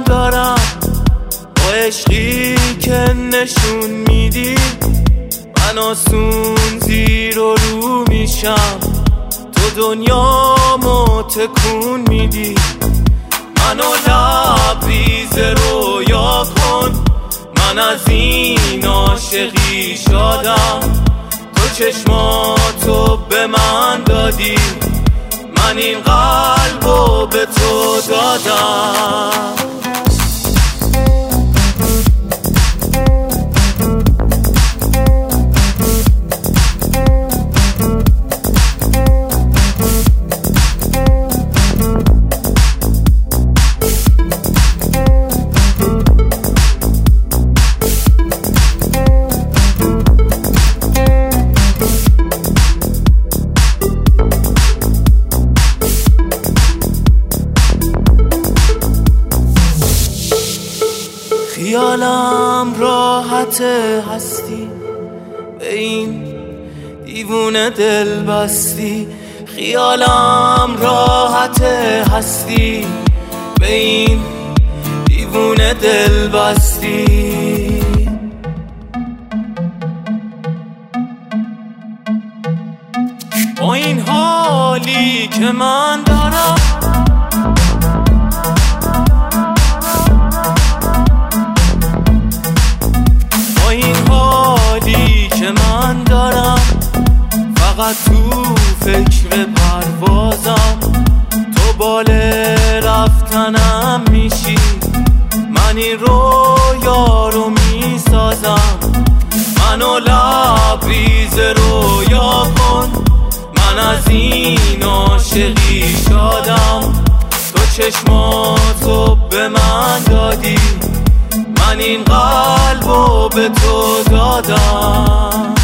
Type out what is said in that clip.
من دارم، با عشقی که نشون میدی من آسون زیر و رو میشم، تو دنیامو تکون میدی. منو لبریز رویا کن، من از این عاشقی شادم، تو چشماتو به من دادی، من این قلبو به تو دادم. خیالم راحت هستی، به این دیوونه دل بستی. خیالم راحت هستی، به این دیوونه دل بستی. با این حالی که من دارم، فقط تو فکر پروازم، تو بال رفتنم میشی، من این رویا رو میسازم. منو لبریز رویا کن، من از این عاشقی شادم، تو چشماتو به من دادی، من این قلبو به تو دادم.